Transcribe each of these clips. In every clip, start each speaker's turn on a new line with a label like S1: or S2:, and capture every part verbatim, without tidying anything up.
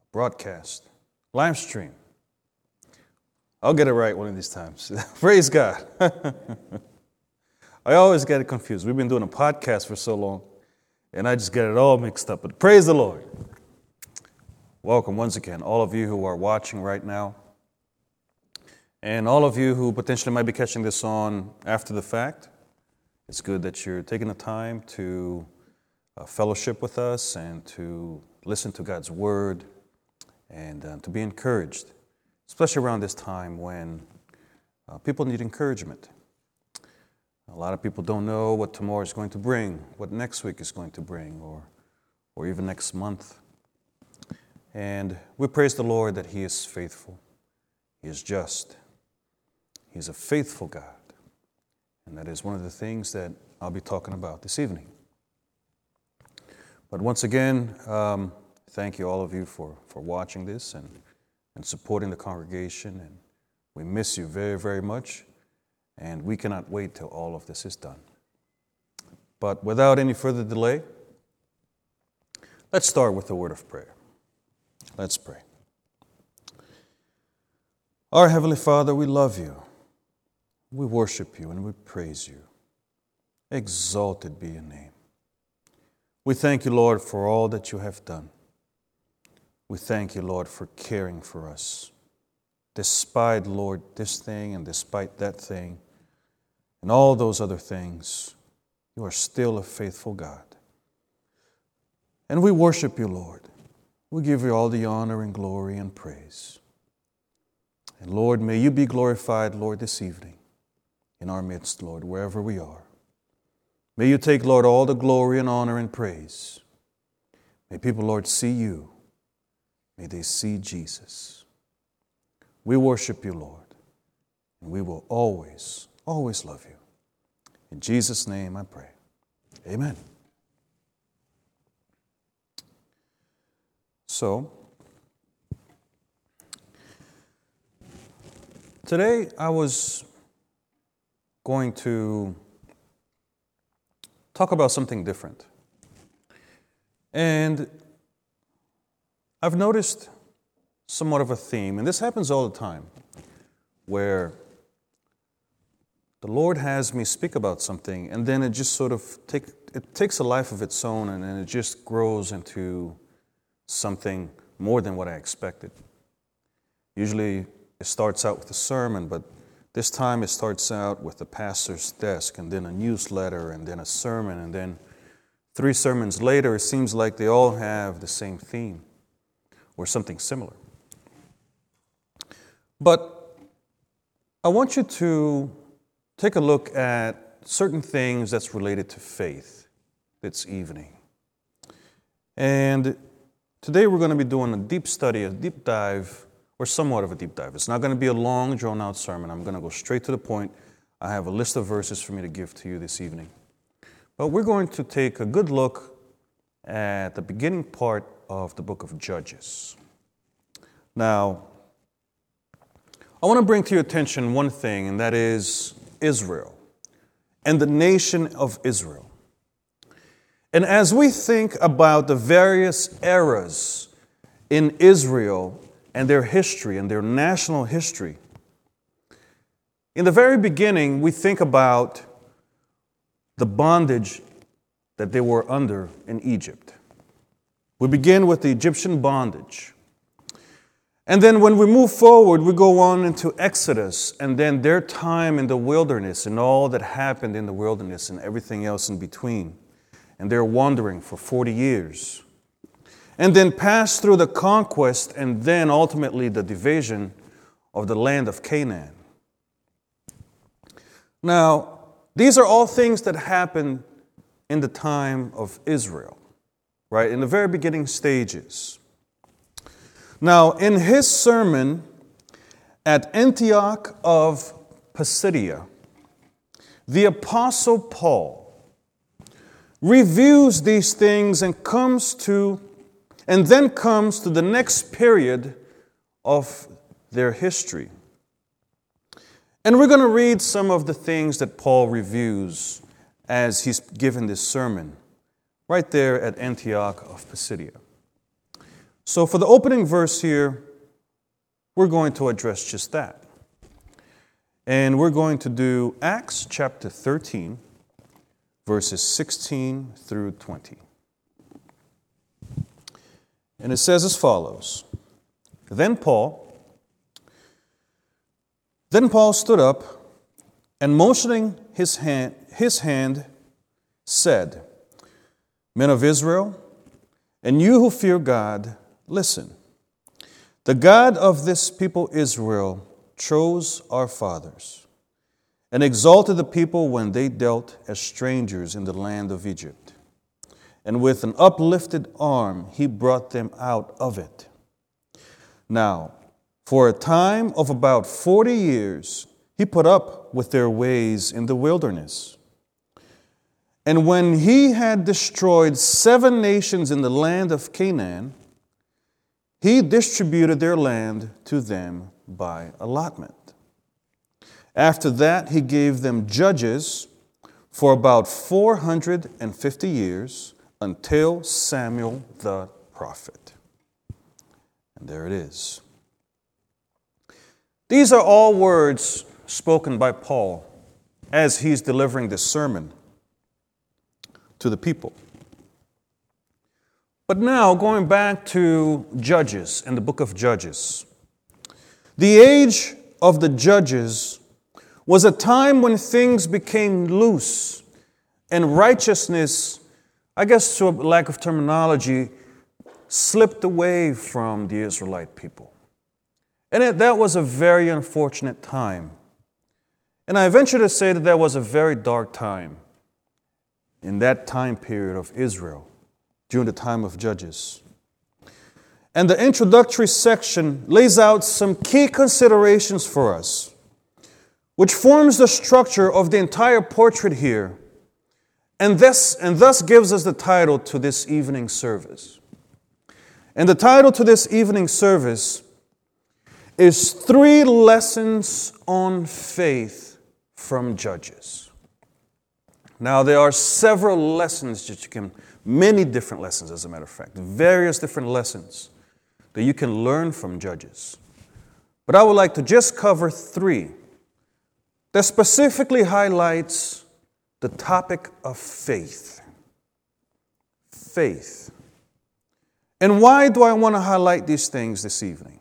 S1: broadcast, live stream. I'll get it right one of these times. Praise God. I always get it confused. We've been doing a podcast for so long, and I just get it all mixed up. But praise the Lord. Welcome once again, all of you who are watching right now, and all of you who potentially might be catching this on after the fact. It's good that you're taking the time to uh, fellowship with us and to listen to God's Word and uh, to be encouraged, especially around this time when uh, people need encouragement. A lot of people don't know what tomorrow is going to bring, what next week is going to bring, or, or even next month. And we praise the Lord that He is faithful, He is just, He is a faithful God. And that is one of the things that I'll be talking about this evening. But once again, um, thank you all of you for, for watching this and, and supporting the congregation. And we miss you very, very much. And we cannot wait till all of this is done. But without any further delay, let's start with a word of prayer. Let's pray. Our Heavenly Father, we love you. We worship you and we praise you. Exalted be your name. We thank you, Lord, for all that you have done. We thank you, Lord, for caring for us. Despite, Lord, this thing and despite that thing and all those other things, you are still a faithful God. And we worship you, Lord. We give you all the honor and glory and praise. And Lord, may you be glorified, Lord, this evening in our midst, Lord, wherever we are. May you take, Lord, all the glory and honor and praise. May people, Lord, see you. May they see Jesus. We worship you, Lord, and we will always, always love you. In Jesus' name I pray. Amen. So, today I was going to talk about something different. And I've noticed somewhat of a theme, and this happens all the time, where the Lord has me speak about something, and then it just sort of take, it takes a life of its own, and then it just grows into something more than what I expected. Usually it starts out with a sermon, but this time it starts out with the pastor's desk, and then a newsletter, and then a sermon, and then three sermons later, it seems like they all have the same theme or something similar. But I want you to take a look at certain things that's related to faith this evening. And today we're going to be doing a deep study, a deep dive, or somewhat of a deep dive. It's not going to be a long, drawn-out sermon. I'm going to go straight to the point. I have a list of verses for me to give to you this evening. But we're going to take a good look at the beginning part of the book of Judges. Now, I want to bring to your attention one thing, and that is Israel and the nation of Israel. And as we think about the various eras in Israel and their history and their national history, in the very beginning, we think about the bondage that they were under in Egypt. We begin with the Egyptian bondage. And then when we move forward, we go on into Exodus and then their time in the wilderness and all that happened in the wilderness and everything else in between. And they're wandering for forty years. And then pass through the conquest and then ultimately the division of the land of Canaan. Now, these are all things that happened in the time of Israel, right? In the very beginning stages. Now, in his sermon at Antioch of Pisidia, the Apostle Paul reviews these things and comes to, and then comes to the next period of their history. And we're going to read some of the things that Paul reviews as he's given this sermon right there at Antioch of Pisidia. So for the opening verse here, we're going to address just that. And we're going to do Acts chapter thirteen, verses sixteen through twenty. And it says as follows. Then Paul, then Paul stood up and motioning his hand, his hand said, Men of Israel, and you who fear God, listen. The God of this people Israel chose our fathers and exalted the people when they dealt as strangers in the land of Egypt. And with an uplifted arm, he brought them out of it. Now, for a time of about forty years, he put up with their ways in the wilderness. And when he had destroyed seven nations in the land of Canaan, he distributed their land to them by allotment. After that, he gave them judges for about four hundred fifty years until Samuel the prophet. And there it is. These are all words spoken by Paul as he's delivering this sermon to the people. But now, going back to Judges and the book of Judges, the age of the judges was a time when things became loose and righteousness, I guess to a lack of terminology, slipped away from the Israelite people. And it, that was a very unfortunate time. And I venture to say that that was a very dark time in that time period of Israel during the time of Judges. And the introductory section lays out some key considerations for us, which forms the structure of the entire portrait here, and this and thus gives us the title to this evening service. And the title to this evening service is Three Lessons on Faith from Judges. Now, there are several lessons that you can, many different lessons, as a matter of fact, various different lessons that you can learn from Judges. But I would like to just cover three that specifically highlights the topic of faith. Faith. And why do I want to highlight these things this evening?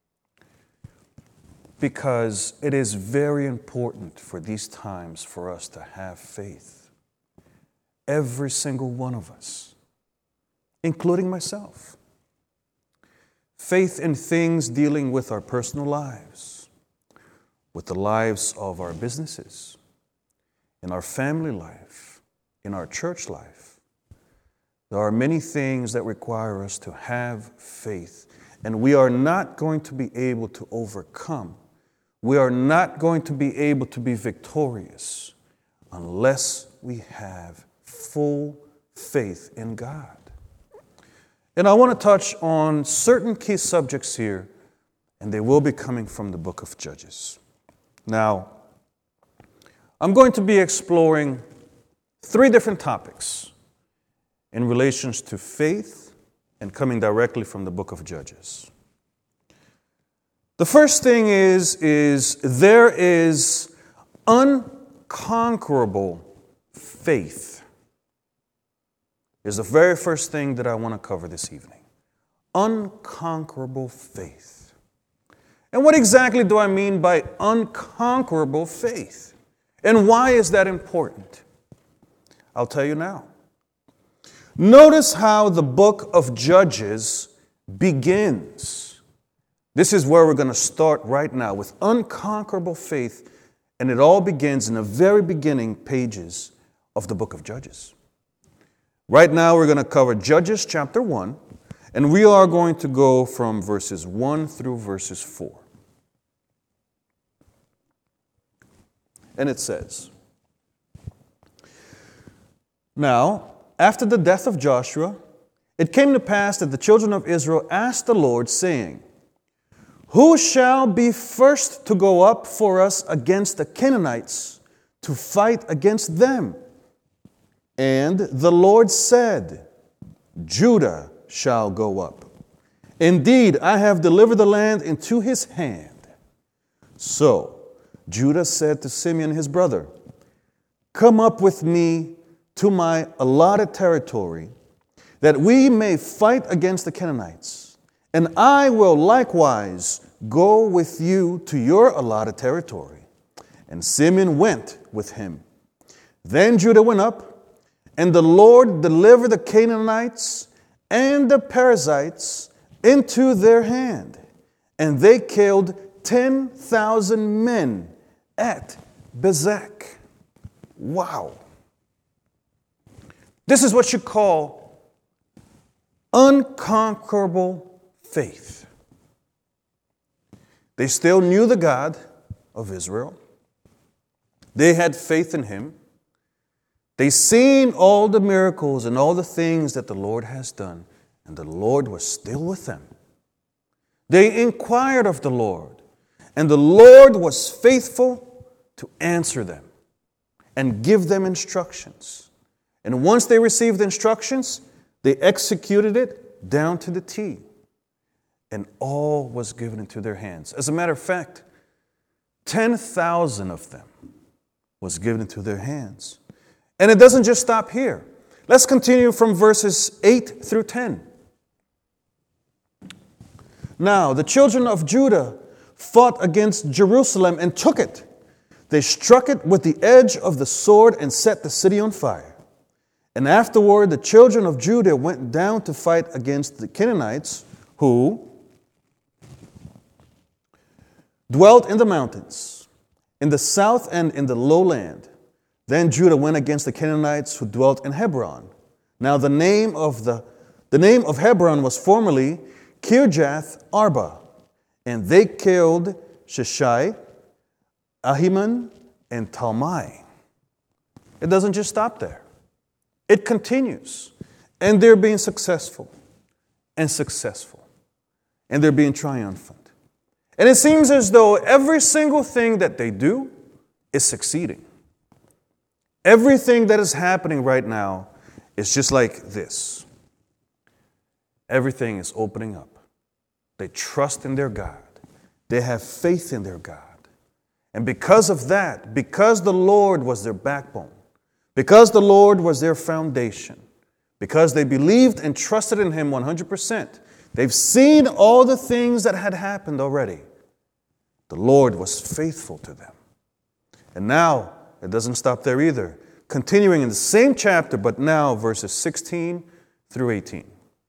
S1: Because it is very important for these times for us to have faith. Every single one of us, including myself. Faith in things dealing with our personal lives, with the lives of our businesses, in our family life, in our church life. There are many things that require us to have faith, and we are not going to be able to overcome. We are not going to be able to be victorious unless we have full faith in God. And I want to touch on certain key subjects here, and they will be coming from the book of Judges. Now, I'm going to be exploring three different topics in relation to faith and coming directly from the book of Judges. The first thing is, is there is unconquerable faith. Is the very first thing that I want to cover this evening. Unconquerable faith. And what exactly do I mean by unconquerable faith? And why is that important? I'll tell you now. Notice how the book of Judges begins. This is where we're going to start right now with unconquerable faith, and it all begins in the very beginning pages of the book of Judges. Right now we're going to cover Judges chapter one, and we are going to go from verses one through verses four. And it says, Now, after the death of Joshua, it came to pass that the children of Israel asked the Lord, saying, Who shall be first to go up for us against the Canaanites to fight against them? And the Lord said, Judah shall go up. Indeed, I have delivered the land into his hand. So Judah said to Simeon his brother, come up with me to my allotted territory, that we may fight against the Canaanites, and I will likewise go with you to your allotted territory. And Simeon went with him. Then Judah went up, and the Lord delivered the Canaanites and the Perizzites into their hand, and they killed ten thousand men at Bezek. Wow. This is what you call unconquerable faith. They still knew the God of Israel. They had faith in him. They seen all the miracles and all the things that the Lord has done, and the Lord was still with them. They inquired of the Lord, and the Lord was faithful to answer them and give them instructions. And once they received the instructions, they executed it down to the T. And all was given into their hands. As a matter of fact, ten thousand of them was given into their hands. And it doesn't just stop here. Let's continue from verses eight through ten. Now, the children of Judah fought against Jerusalem and took it. They struck it with the edge of the sword and set the city on fire. And afterward, the children of Judah went down to fight against the Canaanites, who dwelt in the mountains, in the south and in the lowland. Then Judah went against the Canaanites who dwelt in Hebron. Now the name of the, the name of Hebron was formerly Kirjath Arba, and they killed Sheshai, Ahiman, and Talmai. It doesn't just stop there. It continues. And they're being successful and successful. And they're being triumphant. And it seems as though every single thing that they do is succeeding. Everything that is happening right now is just like this. Everything is opening up. They trust in their God. They have faith in their God. And because of that, because the Lord was their backbone, because the Lord was their foundation, because they believed and trusted in him one hundred percent, they've seen all the things that had happened already. The Lord was faithful to them. And now, it doesn't stop there either. Continuing in the same chapter, but now verses sixteen through eighteen.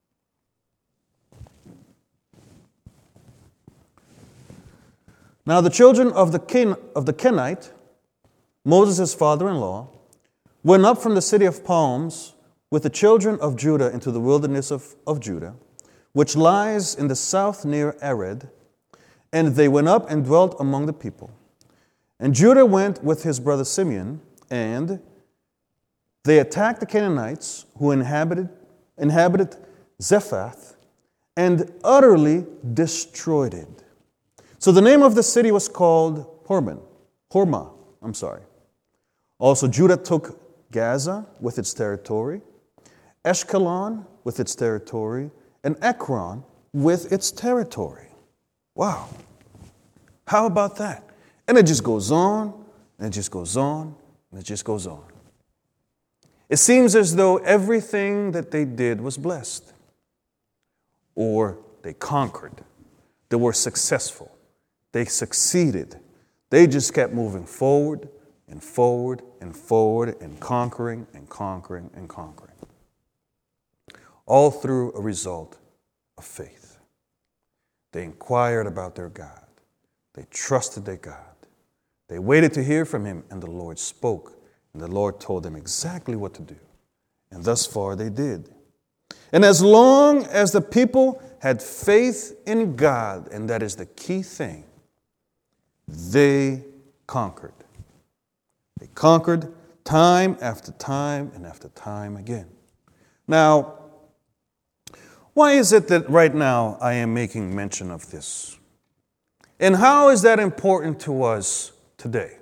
S1: Now the children of the Ken, of the Kenite, Moses' father-in-law, went up from the city of palms with the children of Judah into the wilderness of, of Judah, which lies in the south near Ared, and they went up and dwelt among the people. And Judah went with his brother Simeon, and they attacked the Canaanites who inhabited, inhabited Zephath, and utterly destroyed it. So the name of the city was called Hormah. Hormah, I'm sorry. Also Judah took Gaza with its territory, Ashkelon with its territory, and Ekron with its territory. Wow. How about that? And it just goes on, and it just goes on, and it just goes on. It seems as though everything that they did was blessed. Or they conquered. They were successful. They succeeded. They just kept moving forward and forward and forward and conquering and conquering and conquering. All through a result of faith. They inquired about their God. They trusted their God. They waited to hear from him, and the Lord spoke, and the Lord told them exactly what to do. And thus far they did. And as long as the people had faith in God, and that is the key thing, they conquered. They conquered time after time and after time again. Now, why is it that right now I am making mention of this? And how is that important to us today?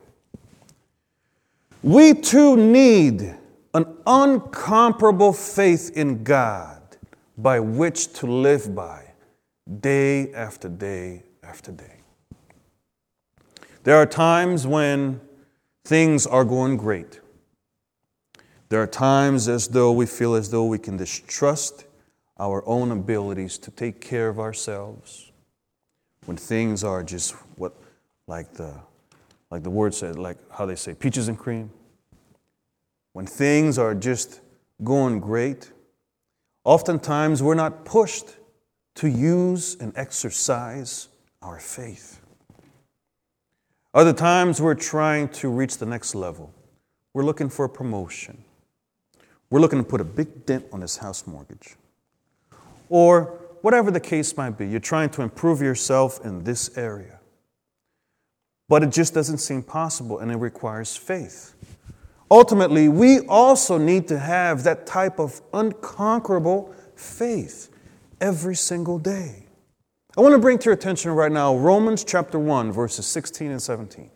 S1: We too need an uncomparable faith in God by which to live by day after day after day. There are times when things are going great. There are times as though we feel as though we can distrust our own abilities to take care of ourselves. When things are just what, like the, like the word said, like how they say, peaches and cream. When things are just going great, oftentimes we're not pushed to use and exercise our faith. Other times we're trying to reach the next level. We're looking for a promotion. We're looking to put a big dent on this house mortgage. Or whatever the case might be, you're trying to improve yourself in this area. But it just doesn't seem possible, and it requires faith. Ultimately, we also need to have that type of unconquerable faith every single day. I want to bring to your attention right now Romans chapter one, verses sixteen and seventeen.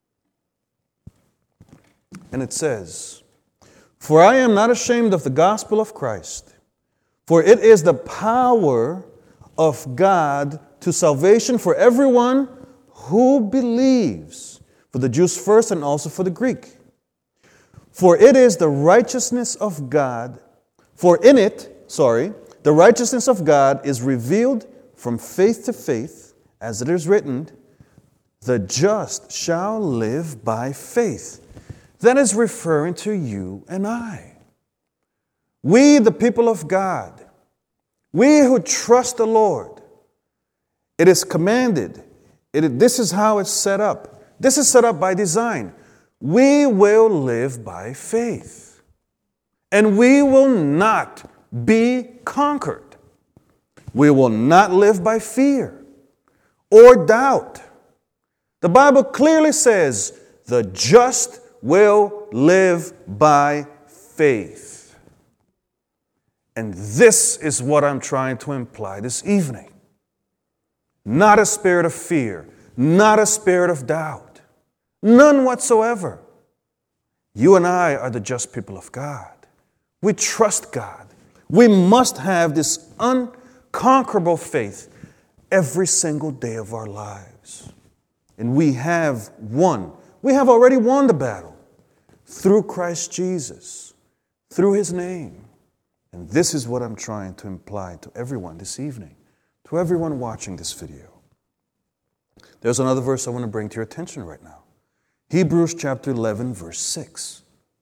S1: And it says, "For I am not ashamed of the gospel of Christ, for it is the power of God to salvation for everyone who believes, for the Jews first and also for the Greek. For it is the righteousness of God, for in it, sorry, the righteousness of God is revealed from faith to faith, as it is written, the just shall live by faith." That is referring to you and I. We, the people of God, we who trust the Lord, it is commanded. It, this is how it's set up. This is set up by design. We will live by faith. And we will not be conquered. We will not live by fear or doubt. The Bible clearly says, the just will live by faith. And this is what I'm trying to imply this evening. Not a spirit of fear, not a spirit of doubt. None whatsoever. You and I are the just people of God. We trust God. We must have this unconquerable faith every single day of our lives. And we have won. We have already won the battle through Christ Jesus, through His name. And this is what I'm trying to imply to everyone this evening, to everyone watching this video. There's another verse I want to bring to your attention right now. Hebrews chapter eleven, verse six.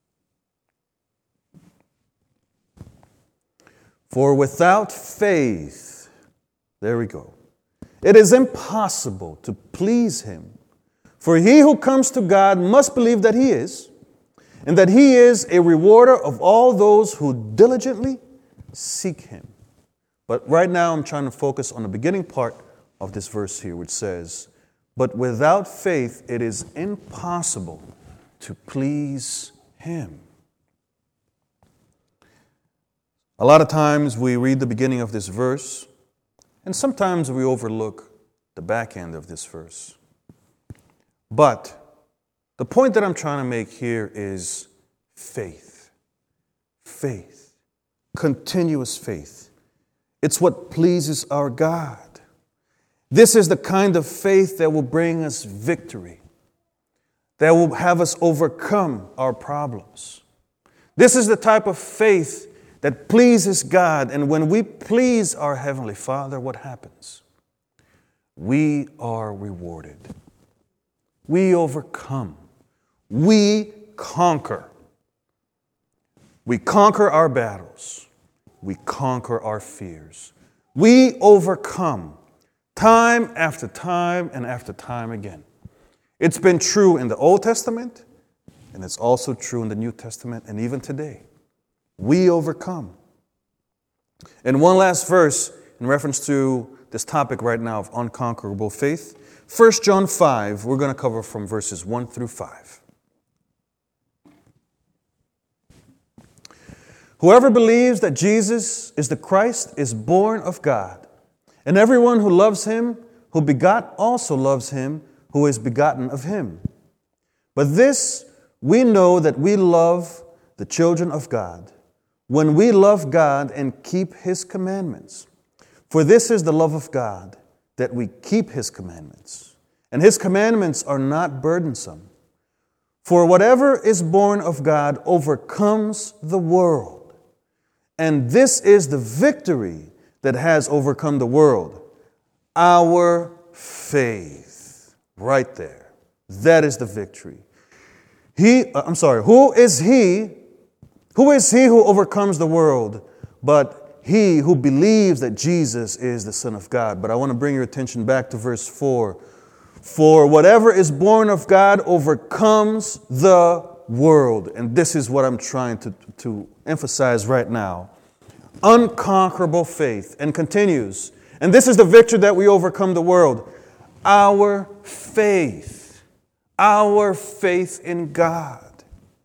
S1: For without faith, there we go, it is impossible to please Him. For he who comes to God must believe that He is, and that He is a rewarder of all those who diligently seek Him. But right now I'm trying to focus on the beginning part of this verse here, which says, but without faith it is impossible to please Him. A lot of times we read the beginning of this verse, and sometimes we overlook the back end of this verse. But the point that I'm trying to make here is faith. Faith. Continuous faith. It's what pleases our God. This is the kind of faith that will bring us victory, that will have us overcome our problems. This is the type of faith that pleases God. And when we please our Heavenly Father, what happens? We are rewarded. We overcome. We conquer. We conquer our battles. We conquer our fears. We overcome time after time and after time again. It's been true in the Old Testament, and it's also true in the New Testament, and even today. We overcome. And one last verse in reference to this topic right now of unconquerable faith. First John five, we're going to cover from verses one through five. Whoever believes that Jesus is the Christ is born of God. And everyone who loves Him, who begot, also loves Him who is begotten of Him. But this we know that we love the children of God, when we love God and keep His commandments. For this is the love of God, that we keep His commandments. And His commandments are not burdensome. For whatever is born of God overcomes the world. And this is the victory that has overcome the world. Our faith. Right there. That is the victory. He, uh, I'm sorry, who is he? Who is he who overcomes the world but he who believes that Jesus is the Son of God? But I want to bring your attention back to verse four. For whatever is born of God overcomes the world. And this is what I'm trying to, to emphasize right now. Unconquerable faith. And continues. And this is the victory that we overcome the world. Our faith. Our faith in God.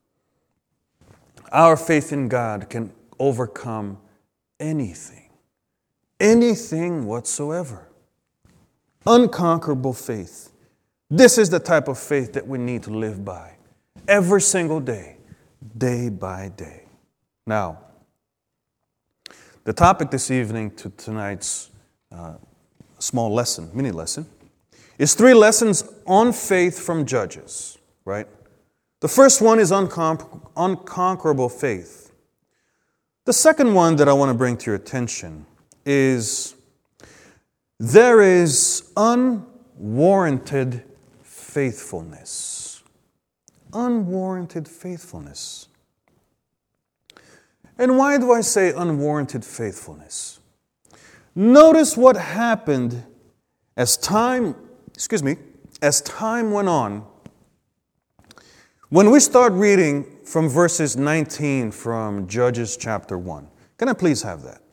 S1: Our faith in God can overcome anything. Anything whatsoever. Unconquerable faith. This is the type of faith that we need to live by every single day, day by day. Now, the topic this evening to tonight's uh, small lesson, mini lesson, is three lessons on faith from Judges, right? The first one is uncon- unconquerable faith. The second one that I want to bring to your attention is there is unwarranted faithfulness. Unwarranted faithfulness. And why do I say unwarranted faithfulness? Notice what happened as time, excuse me, as time went on. When we start reading from verses nineteen from Judges chapter one. Can I please have that?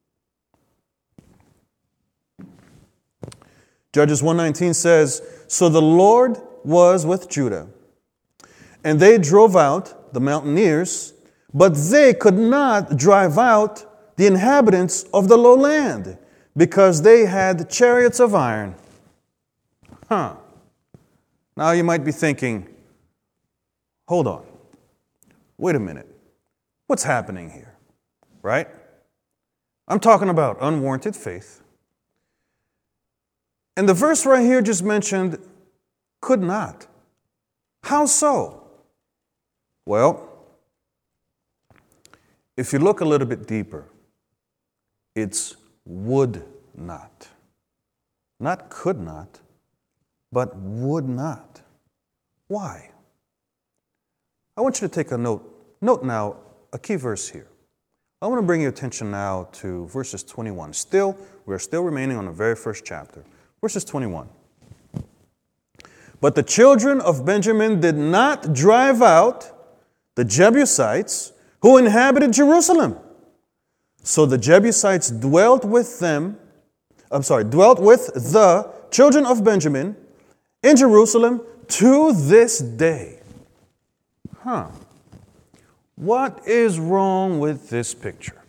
S1: Judges one nineteen says, So the Lord was with Judah, and they drove out the mountaineers, but they could not drive out the inhabitants of the lowland, because they had chariots of iron. Huh. Now you might be thinking, hold on. Wait a minute. What's happening here? Right? I'm talking about unwarranted faith. And the verse right here just mentioned could not. How so? Well, if you look a little bit deeper, it's would not. Not could not, but would not. Why? I want you to take a note. Note now a key verse here. I want to bring your attention now to verses twenty-one. Still, we're still remaining on the very first chapter. Verses twenty-one. But the children of Benjamin did not drive out the Jebusites who inhabited Jerusalem. So the Jebusites dwelt with them, I'm sorry, dwelt with the children of Benjamin in Jerusalem to this day. Huh. What is wrong with this picture?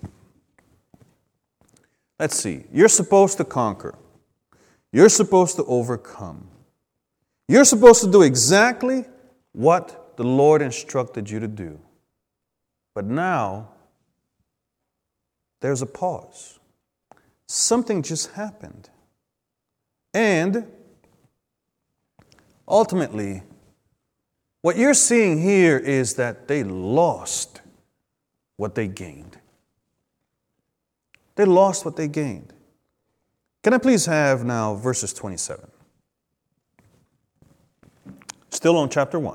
S1: Let's see. You're supposed to conquer. You're supposed to overcome. You're supposed to do exactly what the Lord instructed you to do. But now, there's a pause. Something just happened. And ultimately, what you're seeing here is that they lost what they gained. They lost what they gained. Can I please have now verses twenty-seven? Still on chapter one.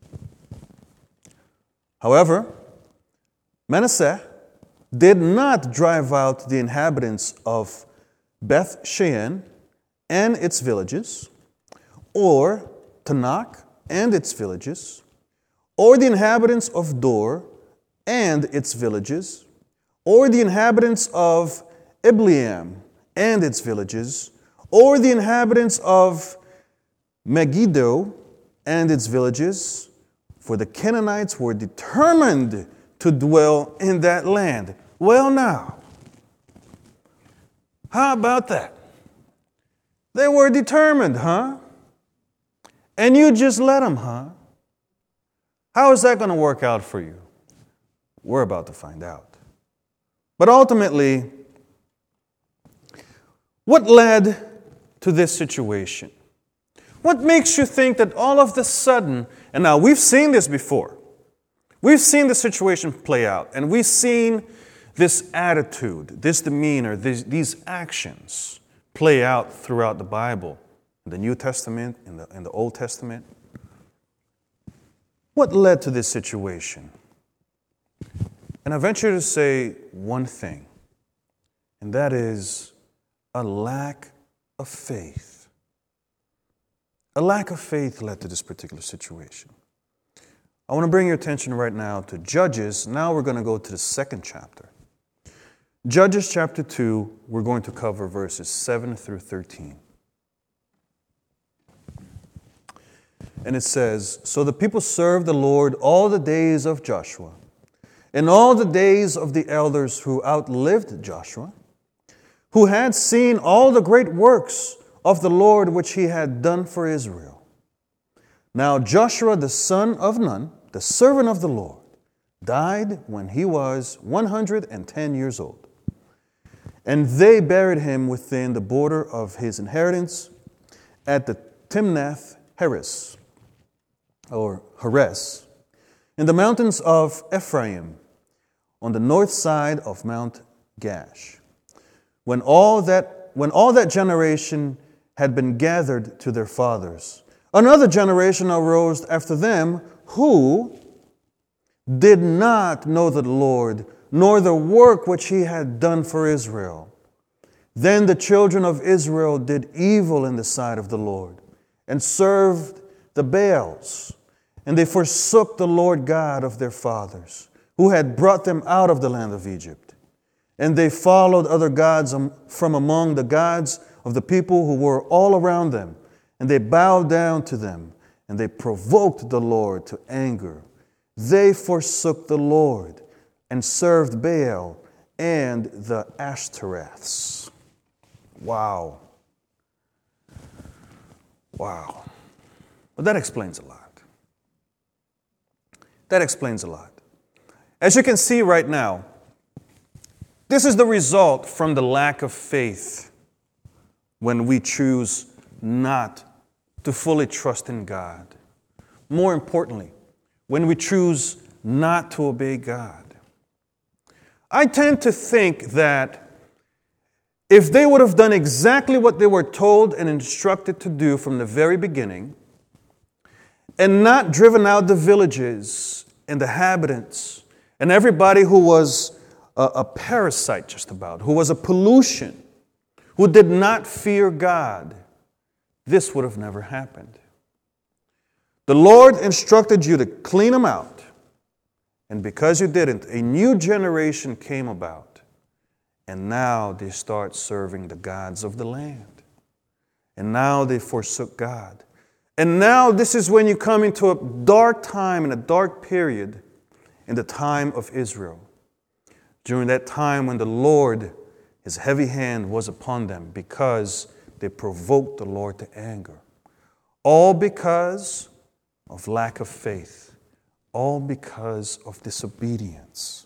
S1: However, Manasseh did not drive out the inhabitants of Beth Shean and its villages, or Tanakh and its villages, or the inhabitants of Dor and its villages, or the inhabitants of Ibleam and its villages, or the inhabitants of Megiddo and its villages, for the Canaanites were determined to dwell in that land. Well now, how about that? They were determined, huh? And you just let them, huh? How is that going to work out for you? We're about to find out. But ultimately, What led to this situation? What makes you think that all of a sudden, and now we've seen this before, we've seen the situation play out, and we've seen this attitude, this demeanor, these, these actions play out throughout the Bible, in the New Testament, in the, in the Old Testament. What led to this situation? And I venture to say one thing, and that is a lack of faith. A lack of faith led to this particular situation. I want to bring your attention right now to Judges. Now we're going to go to the second chapter. Judges chapter two, we're going to cover verses seven through thirteen. And it says, "So the people served the Lord all the days of Joshua, and all the days of the elders who outlived Joshua, who had seen all the great works of the Lord which he had done for Israel. Now Joshua the son of Nun, the servant of the Lord, died when he was one hundred ten years old. And they buried him within the border of his inheritance at the Timnath Heres, or Heres, in the mountains of Ephraim, on the north side of Mount Gash. When all that, when all that generation had been gathered to their fathers, another generation arose after them who did not know the Lord, nor the work which he had done for Israel. Then the children of Israel did evil in the sight of the Lord, and served the Baals, and they forsook the Lord God of their fathers, who had brought them out of the land of Egypt. And they followed other gods from among the gods of the people who were all around them, and they bowed down to them, and they provoked the Lord to anger. They forsook the Lord and served Baal and the Ashtoreths." Wow. Wow. Well, that explains a lot. That explains a lot. As you can see right now, this is the result from the lack of faith when we choose not to fully trust in God. More importantly, when we choose not to obey God. I tend to think that if they would have done exactly what they were told and instructed to do from the very beginning, and not driven out the villages and the inhabitants and everybody who was a, a parasite just about, who was a pollution, who did not fear God, this would have never happened. The Lord instructed you to clean them out. And because you didn't, a new generation came about. And now they start serving the gods of the land. And now they forsook God. And now this is when you come into a dark time and a dark period in the time of Israel. During that time when the Lord, his heavy hand was upon them because they provoked the Lord to anger. All because of lack of faith. All because of disobedience.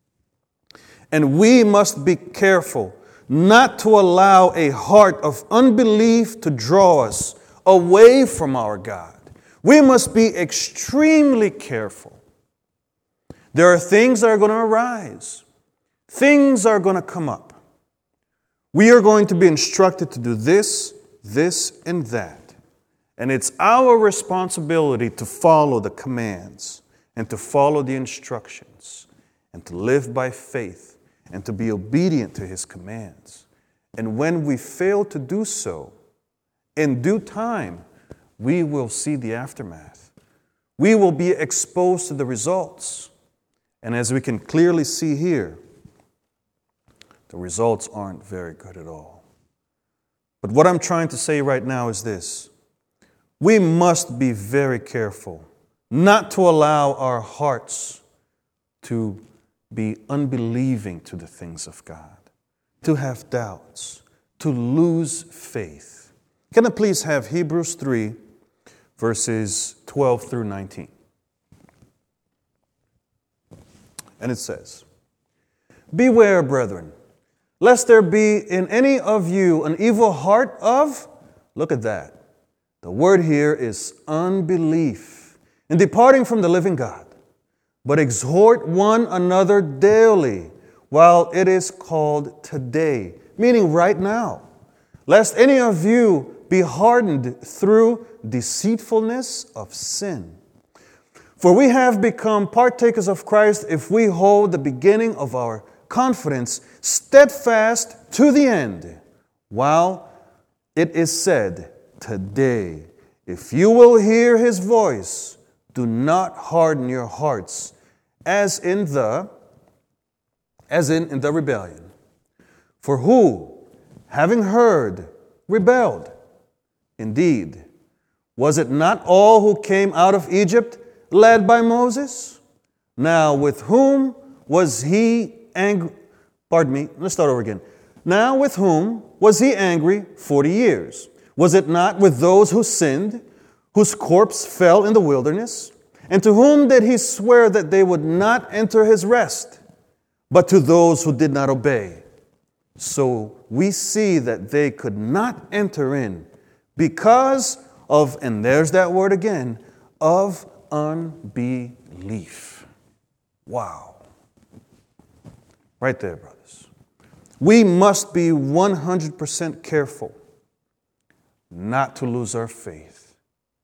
S1: And we must be careful not to allow a heart of unbelief to draw us away from our God. We must be extremely careful. There are things that are going to arise. Things are going to come up. We are going to be instructed to do this, this, and that. And it's our responsibility to follow the commands and to follow the instructions and to live by faith and to be obedient to his commands. And when we fail to do so, in due time, we will see the aftermath. We will be exposed to the results. And as we can clearly see here, the results aren't very good at all. But what I'm trying to say right now is this. We must be very careful not to allow our hearts to be unbelieving to the things of God, to have doubts, to lose faith. Can I please have Hebrews three, verses twelve through nineteen? And it says, "Beware, brethren, lest there be in any of you an evil heart of, look at that. The word here is unbelief, in departing from the living God. But exhort one another daily, while it is called today, meaning right now, lest any of you be hardened through deceitfulness of sin. For we have become partakers of Christ if we hold the beginning of our confidence steadfast to the end, while it is said, today, if you will hear his voice, do not harden your hearts as in the as in, in the rebellion. For who, having heard, rebelled? Indeed, was it not all who came out of Egypt led by Moses? Now with whom was he angry? Pardon me, let's start over again. Now with whom was he angry forty years? Was it not with those who sinned, whose corpse fell in the wilderness? And to whom did he swear that they would not enter his rest? But to those who did not obey. So we see that they could not enter in because of, and there's that word again, of unbelief. Wow. Right there, brothers. We must be one hundred percent careful not to lose our faith,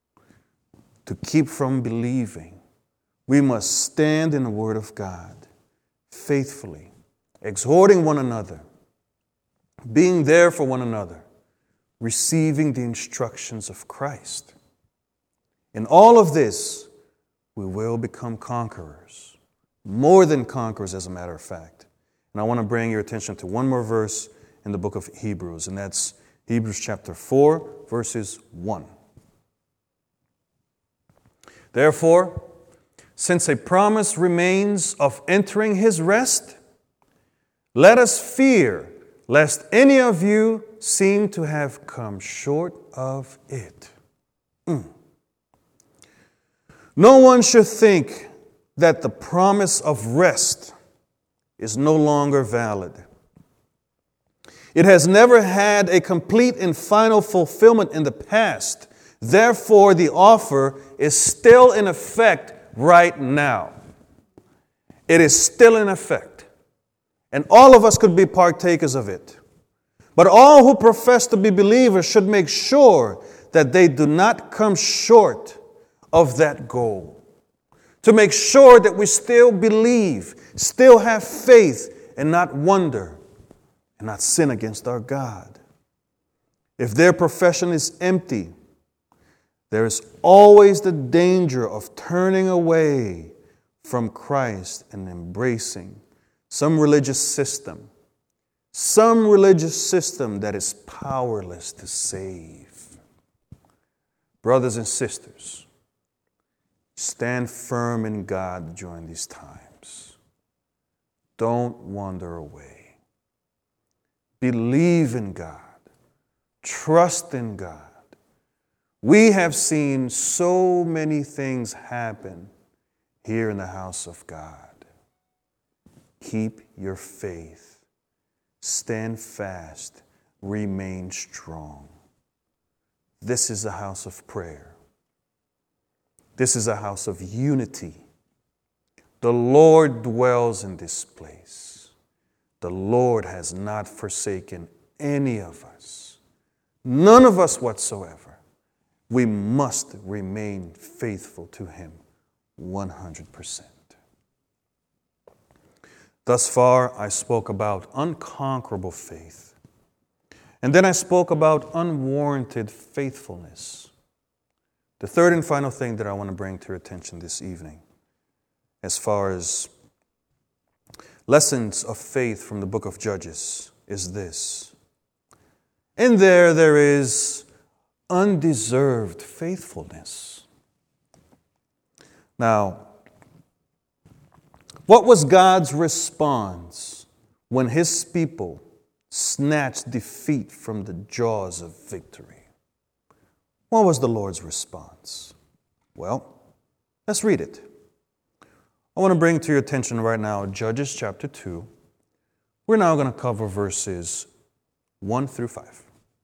S1: to keep from believing. We must stand in the Word of God faithfully, exhorting one another, being there for one another, receiving the instructions of Christ. In all of this, we will become conquerors, more than conquerors, as a matter of fact. And I want to bring your attention to one more verse in the book of Hebrews, and that's Hebrews chapter four, verses one. Therefore, since a promise remains of entering his rest, let us fear lest any of you seem to have come short of it. Mm. No one should think that the promise of rest is no longer valid. It has never had a complete and final fulfillment in the past. Therefore, the offer is still in effect right now. It is still in effect. And all of us could be partakers of it. But all who profess to be believers should make sure that they do not come short of that goal. To make sure that we still believe, still have faith, and not wonder, and not sin against our God. If their profession is empty, there is always the danger of turning away from Christ and embracing some religious system, some religious system that is powerless to save. Brothers and sisters, stand firm in God during these times. Don't wander away. Believe in God. Trust in God. We have seen so many things happen here in the house of God. Keep your faith. Stand fast. Remain strong. This is a house of prayer. This is a house of unity. The Lord dwells in this place. The Lord has not forsaken any of us. None of us whatsoever. We must remain faithful to Him one hundred percent. Thus far, I spoke about unconquerable faith. And then I spoke about unwarranted faithfulness. The third and final thing that I want to bring to your attention this evening, as far as lessons of faith from the book of Judges, is this. In there, there is undeserved faithfulness. Now, what was God's response when His people snatched defeat from the jaws of victory? What was the Lord's response? Well, let's read it. I want to bring to your attention right now Judges chapter two, We're now going to cover verses one through five.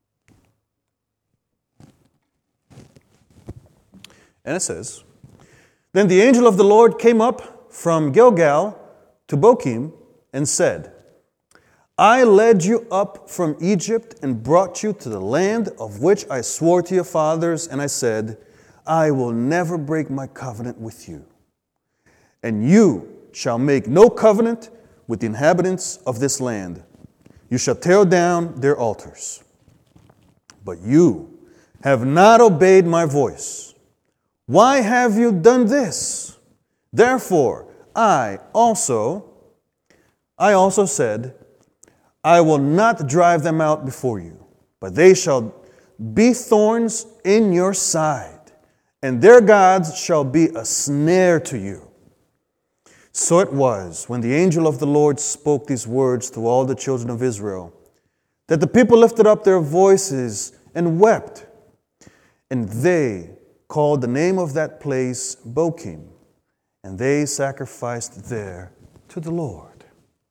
S1: And it says, Then the angel of the Lord came up from Gilgal to Bochim and said, I led you up from Egypt and brought you to the land of which I swore to your fathers, and I said, I will never break my covenant with you. And you shall make no covenant with the inhabitants of this land. You shall tear down their altars. But you have not obeyed my voice. Why have you done this? Therefore, I also, I also said, I will not drive them out before you, but they shall be thorns in your side, and their gods shall be a snare to you. So it was, when the angel of the Lord spoke these words to all the children of Israel, that the people lifted up their voices and wept, and they called the name of that place Bochim, and they sacrificed there to the Lord.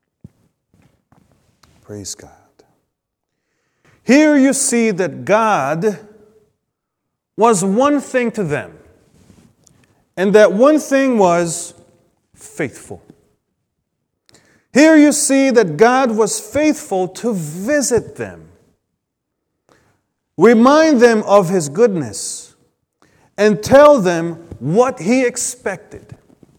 S1: Praise God. Here you see that God was one thing to them, and that one thing was faithful. Here you see that God was faithful to visit them, remind them of His goodness, and tell them what He expected.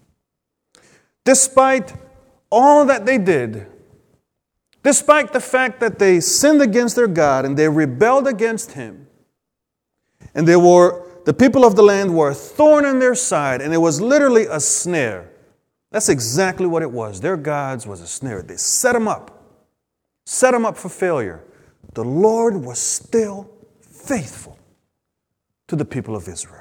S1: Despite all that they did, despite the fact that they sinned against their God and they rebelled against Him, and they were, the people of the land were a thorn in their side, and it was literally a snare. That's exactly what it was. Their gods was a snare. They set them up, set them up for failure. The Lord was still faithful to the people of Israel.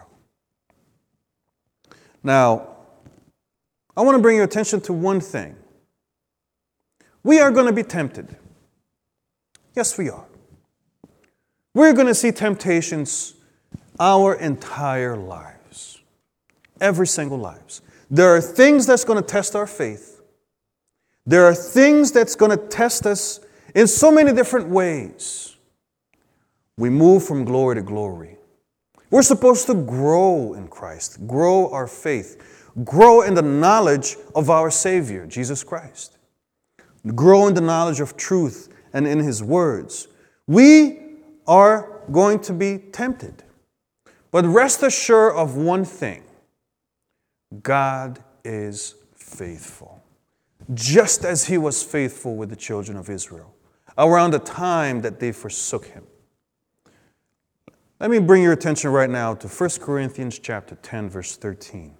S1: Now, I want to bring your attention to one thing. We are going to be tempted. Yes, we are. We're going to see temptations our entire lives. Every single lives. There are things that's going to test our faith. There are things that's going to test us in so many different ways. We move from glory to glory. We're supposed to grow in Christ, grow our faith, grow in the knowledge of our Savior, Jesus Christ, grow in the knowledge of truth and in His words. We are going to be tempted. But rest assured of one thing. God is faithful, just as He was faithful with the children of Israel around the time that they forsook Him. Let me bring your attention right now to First Corinthians chapter ten, verse thirteen.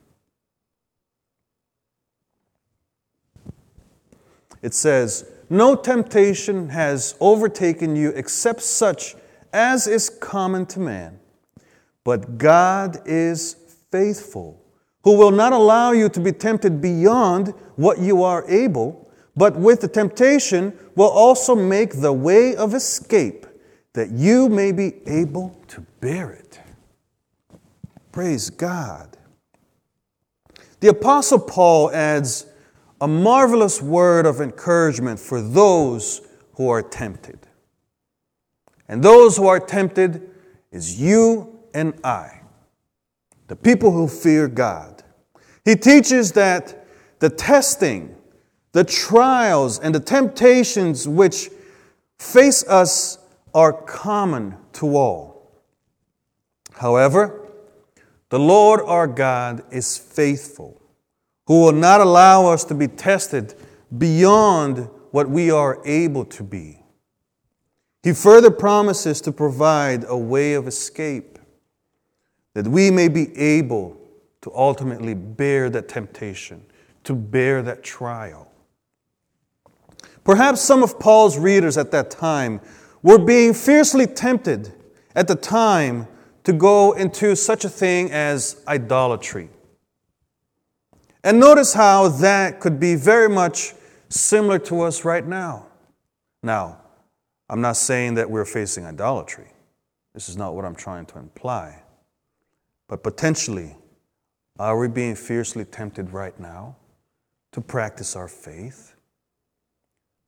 S1: It says, No temptation has overtaken you except such as is common to man. But God is faithful, who will not allow you to be tempted beyond what you are able, but with the temptation will also make the way of escape, that you may be able to bear it. Praise God. The Apostle Paul adds a marvelous word of encouragement for those who are tempted. And those who are tempted is you and I, the people who fear God. He teaches that the testing, the trials, and the temptations which face us are common to all. However, the Lord our God is faithful, who will not allow us to be tested beyond what we are able to be. He further promises to provide a way of escape, that we may be able to ultimately bear that temptation, to bear that trial. Perhaps some of Paul's readers at that time were being fiercely tempted at the time to go into such a thing as idolatry. And notice how that could be very much similar to us right now. Now, I'm not saying that we're facing idolatry. This is not what I'm trying to imply. But potentially, are we being fiercely tempted right now to practice our faith?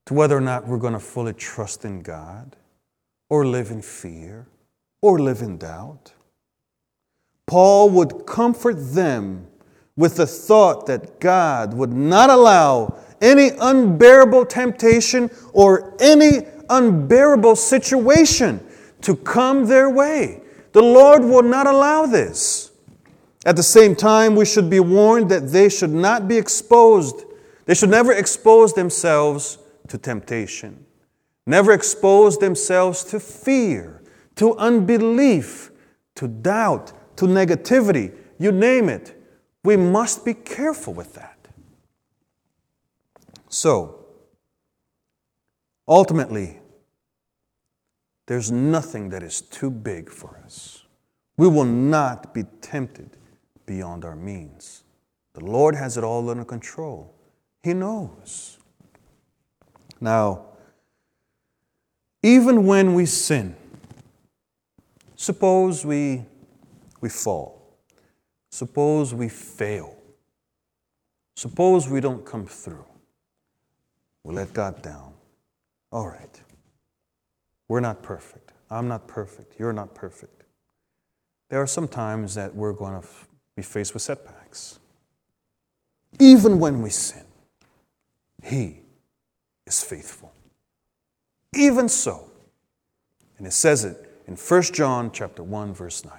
S1: to whether or not we're going to fully trust in God or live in fear or live in doubt. Paul would comfort them with the thought that God would not allow any unbearable temptation or any unbearable situation to come their way. The Lord will not allow this. At the same time, we should be warned that they should not be exposed. They should never expose themselves to temptation. Never expose themselves to fear, to unbelief, to doubt, to negativity. You name it. We must be careful with that. So, ultimately, there's nothing that is too big for us. We will not be tempted beyond our means. The Lord has it all under control. He knows. Now, even when we sin, suppose we, we fall. Suppose we fail. Suppose we don't come through. We let God down. All right. We're not perfect. I'm not perfect. You're not perfect. There are some times that we're going to be faced with setbacks. Even when we sin, He is faithful. Even so, and it says it in First John chapter one, verse nine.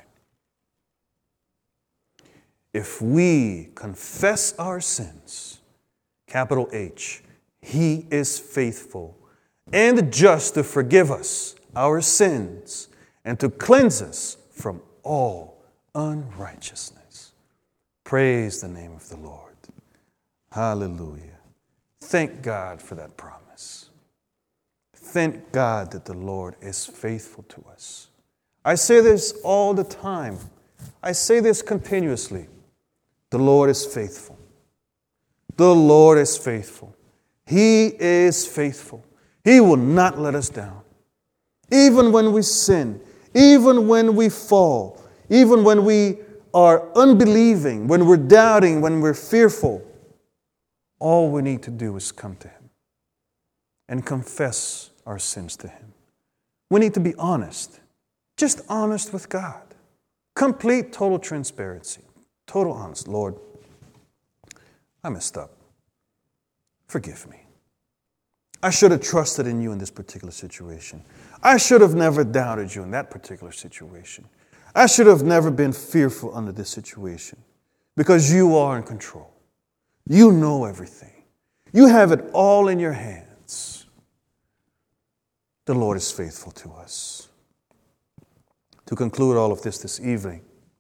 S1: If we confess our sins, capital H, He is faithful and just to forgive us our sins and to cleanse us from all unrighteousness. Praise the name of the Lord. Hallelujah. Thank God for that promise. Thank God that the Lord is faithful to us. I say this all the time. I say this continuously. The Lord is faithful. The Lord is faithful. He is faithful. He will not let us down. Even when we sin, even when we fall, even when we are unbelieving, when we're doubting, when we're fearful, all we need to do is come to Him and confess our sins to Him. We need to be honest, just honest with God. Complete, total transparency, total honest. Lord, I messed up. Forgive me. I should have trusted in You in this particular situation. I should have never doubted You in that particular situation. I should have never been fearful under this situation because You are in control. You know everything. You have it all in Your hands. The Lord is faithful to us. To conclude all of this this evening,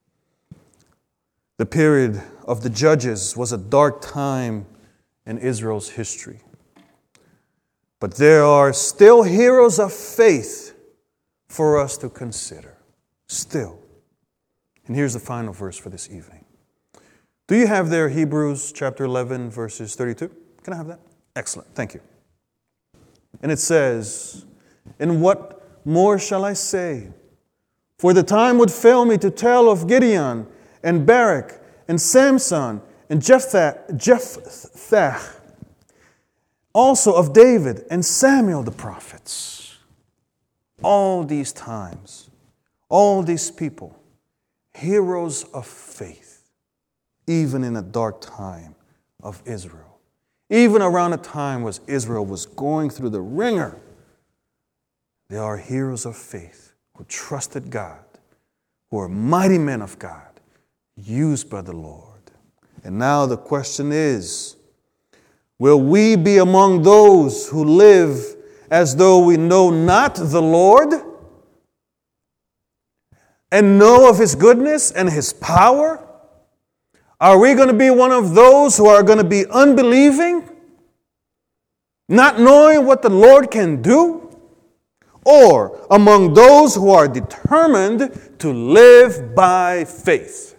S1: the period of the Judges was a dark time in Israel's history. But there are still heroes of faith for us to consider. Still. And here's the final verse for this evening. Do you have there Hebrews chapter eleven, verses thirty-two? Can I have that? Excellent. Thank you. And it says, "And what more shall I say? For the time would fail me to tell of Gideon and Barak and Samson and Jephthah, Jephthah, also of David and Samuel the prophets." All these times, all these people, heroes of faith, even in a dark time of Israel. Even around a time when Israel was going through the ringer, they are heroes of faith who trusted God, who are mighty men of God, used by the Lord. And now the question is, will we be among those who live as though we know not the Lord and know of His goodness and His power? Are we going to be one of those who are going to be unbelieving, not knowing what the Lord can do? Or among those who are determined to live by faith?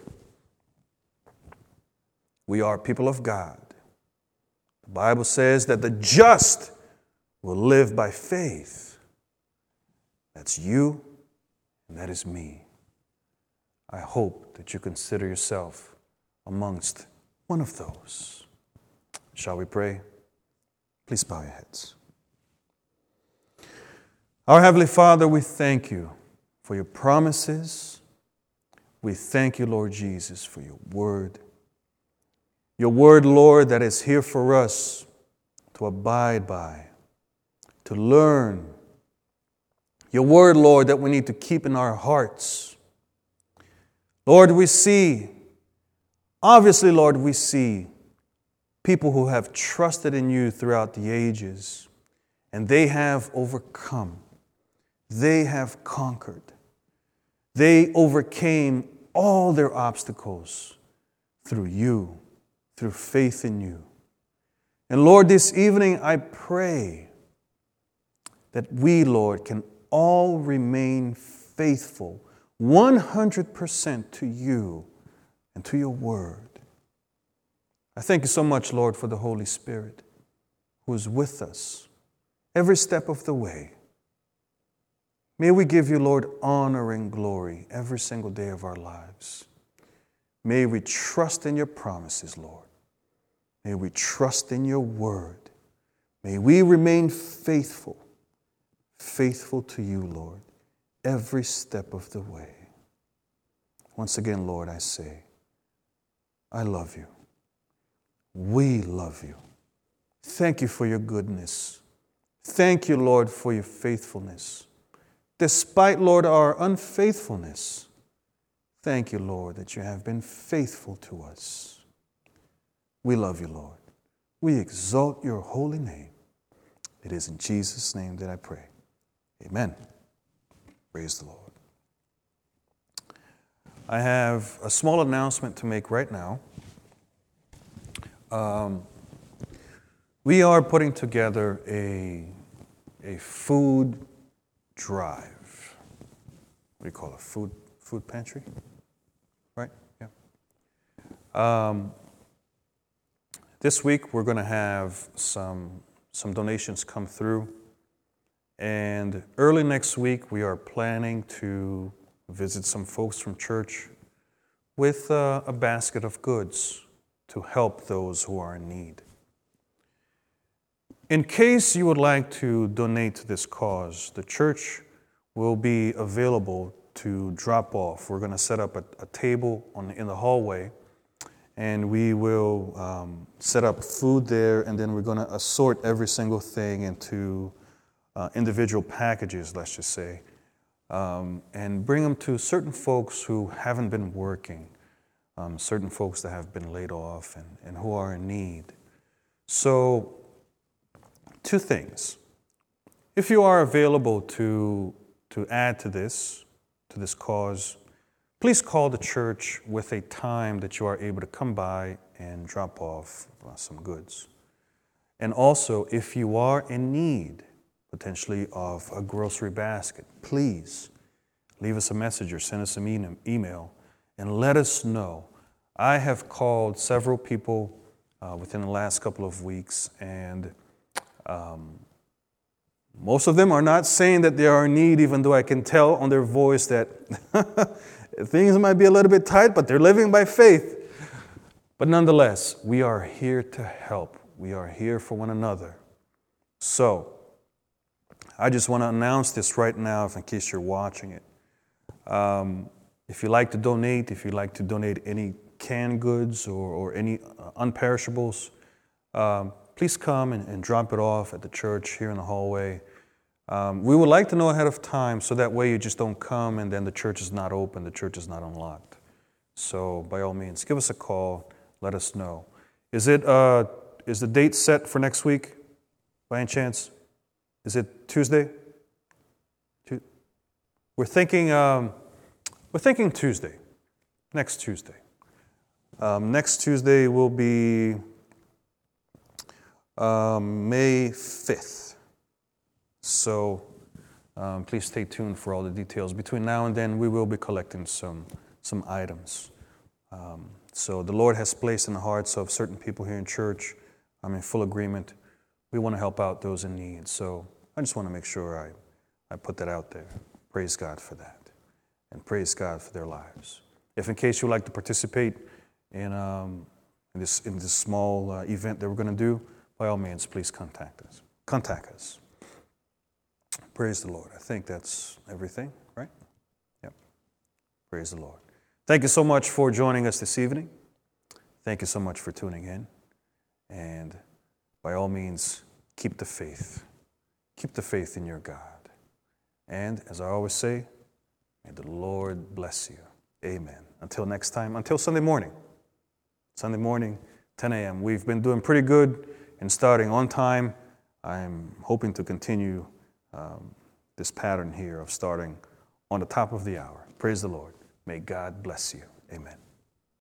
S1: We are people of God. The Bible says that the just will live by faith. That's you and that is me. I hope that you consider yourself amongst one of those. Shall we pray? Please bow your heads. Our Heavenly Father, we thank you for your promises. We thank you, Lord Jesus, for your word. Your word, Lord, that is here for us to abide by, to learn. Your word, Lord, that we need to keep in our hearts. Lord, we see, obviously, Lord, we see people who have trusted in you throughout the ages, and they have overcome. They have conquered. They overcame all their obstacles through you, through faith in you. And Lord, this evening I pray that we, Lord, can all remain faithful one hundred percent to you and to your word. I thank you so much, Lord, for the Holy Spirit who is with us every step of the way. May we give you, Lord, honor and glory every single day of our lives. May we trust in your promises, Lord. May we trust in your word. May we remain faithful, faithful to you, Lord, every step of the way. Once again, Lord, I say, I love you. We love you. Thank you for your goodness. Thank you, Lord, for your faithfulness. Despite, Lord, our unfaithfulness, thank you, Lord, that you have been faithful to us. We love you, Lord. We exalt your holy name. It is in Jesus' name that I pray. Amen. Praise the Lord. I have a small announcement to make right now. Um, we are putting together a, a food drive. What do you call it? Food food pantry? Right? Yeah. Um, this week we're going to have some some donations come through. And early next week we are planning to visit some folks from church with uh, a basket of goods to help those who are in need. In case you would like to donate to this cause, the church will be available to drop off. We're going to set up a, a table on, in the hallway, and we will um, set up food there, and then we're going to assort every single thing into uh, individual packages, let's just say, um, and bring them to certain folks who haven't been working, um, certain folks that have been laid off and, and who are in need. So, two things. If you are available to, to add to this, to this cause, please call the church with a time that you are able to come by and drop off uh, some goods. And also, if you are in need, potentially, of a grocery basket, please leave us a message or send us an email and let us know. I have called several people uh, within the last couple of weeks, and Um, most of them are not saying that they are in need, even though I can tell on their voice that things might be a little bit tight, but they're living by faith. But nonetheless, we are here to help. We are here for one another. So, I just want to announce this right now, if in case you're watching it. Um, if you like to donate, if you like to donate any canned goods or, or any uh, unperishables, um, please come and, and drop it off at the church here in the hallway. Um, we would like to know ahead of time so that way you just don't come and then the church is not open, the church is not unlocked. So by all means, give us a call, let us know. Is it uh, is the date set for next week by any chance? Is it Tuesday? We're thinking um, we're thinking Tuesday, next Tuesday. Um, next Tuesday will be Um, May fifth. So um, please stay tuned for all the details. Between now and then, we will be collecting some some items. Um, so the Lord has placed in the hearts of certain people here in church. I'm in full agreement. We want to help out those in need. So I just want to make sure I, I put that out there. Praise God for that. And praise God for their lives. If in case you'd like to participate in, um, in, this, in this small uh, event that we're going to do, by all means, please contact us. Contact us. Praise the Lord. I think that's everything, right? Yep. Praise the Lord. Thank you so much for joining us this evening. Thank you so much for tuning in. And by all means, keep the faith. Keep the faith in your God. And as I always say, may the Lord bless you. Amen. Until next time, until Sunday morning. Sunday morning, ten a.m. We've been doing pretty good in starting on time. I'm hoping to continue um, this pattern here of starting on the top of the hour. Praise the Lord. May God bless you. Amen.